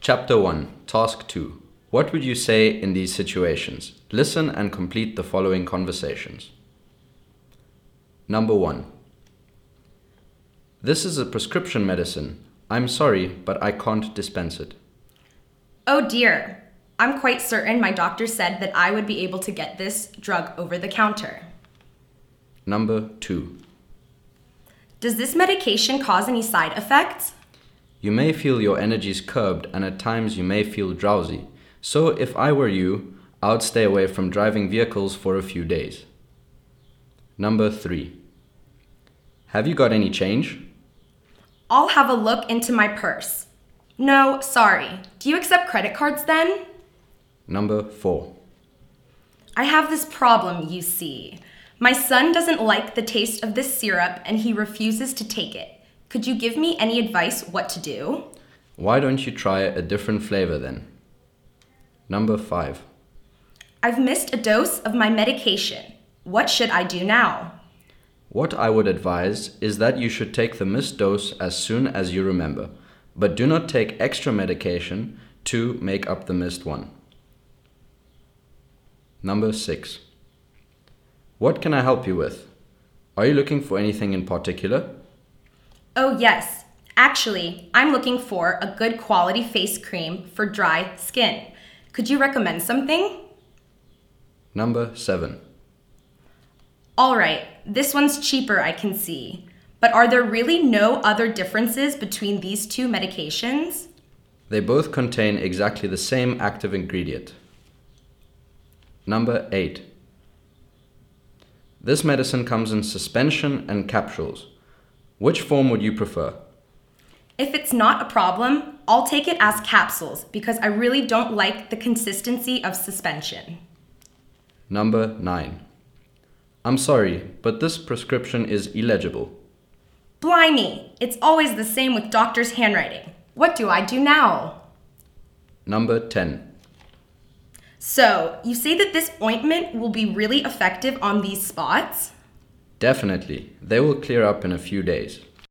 Chapter 1, Task 2. What would you say in these situations? Listen and complete the following conversations. Number 1. This is a prescription medicine. I'm sorry, but I can't dispense it. Oh dear. I'm quite certain my doctor said that I would be able to get this drug over the counter. Number 2. Does this medication cause any side effects? You may feel your energies curbed and at times you may feel drowsy. So if I were you, I would stay away from driving vehicles for a few days. Number 3. Have you got any change? I'll have a look into my purse. No, sorry. Do you accept credit cards then? Number 4. I have this problem, you see. My son doesn't like the taste of this syrup and he refuses to take it. Could you give me any advice what to do? Why don't you try a different flavor then? Number 5. I've missed a dose of my medication. What should I do now? What I would advise is that you should take the missed dose as soon as you remember, but do not take extra medication to make up the missed one. Number 6. What can I help you with? Are you looking for anything in particular? Oh yes. Actually, I'm looking for a good quality face cream for dry skin. Could you recommend something? Number 7. All right, this one's cheaper, I can see. But are there really no other differences between these two medications? They both contain exactly the same active ingredient. Number 8. This medicine comes in suspension and capsules. Which form would you prefer? If it's not a problem, I'll take it as capsules because I really don't like the consistency of suspension. Number 9. I'm sorry, but this prescription is illegible. Blimey, it's always the same with doctor's handwriting. What do I do now? Number 10. So, you say that this ointment will be really effective on these spots? Definitely. They will clear up in a few days.